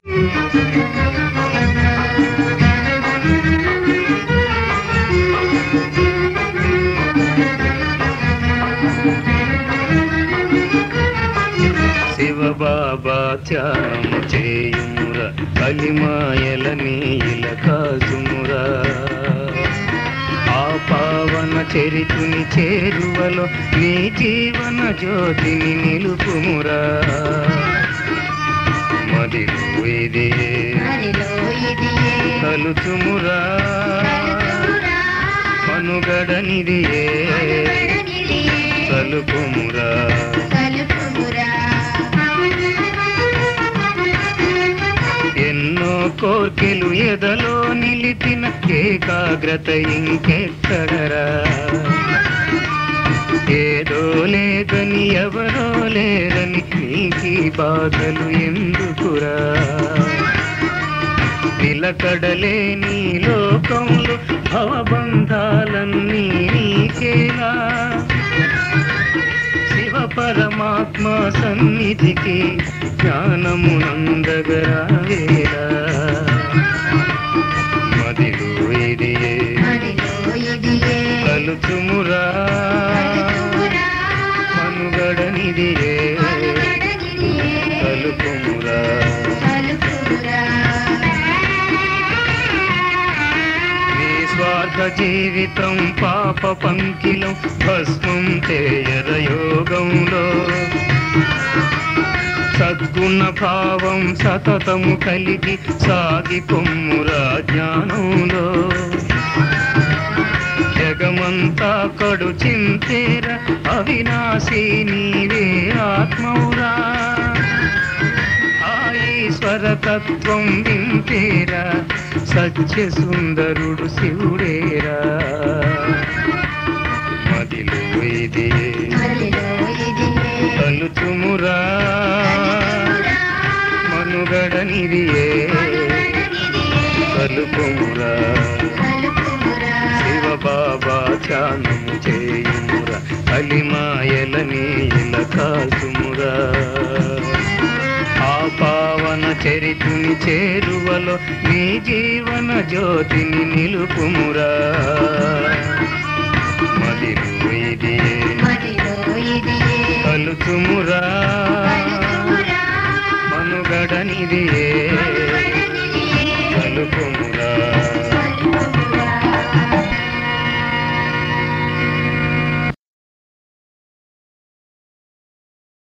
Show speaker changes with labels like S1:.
S1: శివబాబా ధ్యానము చేయుమురా కలిమాయల నీల కాసుమురా ఆ పావన చరితుని చేరువలో నీ జీవన జ్యోతిని నిలుపుమురా మదిలో ఇది కలుచుమురా మనుగడనిదియే కలుపుమురా ఎన్నో కోర్కెలు ఎదలో నిలిపిన ఏకాగ్రత ఇంకెక్కడరా ఏదో లేదని ఎవరో లేరని నీకి బాధలు ఎందుకురా నిలకడలేని లోకంలో భవబంధాలన్నీ నీకేలా శివ పరమాత్మ సన్నిధికి జ్ఞానమునందగరావేలా మదిలో ఇదియే కలుచుమురా మనుగడనిదియే కలుపుమురా నీ స్వార్థ జీవితం పాప పంకిలం భస్మం తేయర యోగంలో సద్గుణ భావం సతతము కలిగి సాగి పొమ్మురా జ్ఞానంలో జగమంతా కడు చింతేర అవినాశీ నీవే ఆత్మౌరా ఆ ఈశ్వర తత్వం వింటేరా సత్య సుందరుడు శివుడేరా మదిలో ఇది కలుచుమురా మనుగడనిదియే కలుపుమురా శివబాబా ధ్యానము చేయుమురా కలిమాయల నీల కాసుమురా ఆ పావన చరితుని చేరువలో నీ జీవన జ్యోతిని నిలుపుమురా మదిలో ఇదియే కలుచుమురా మనుగడనిదియే కలుపుమురా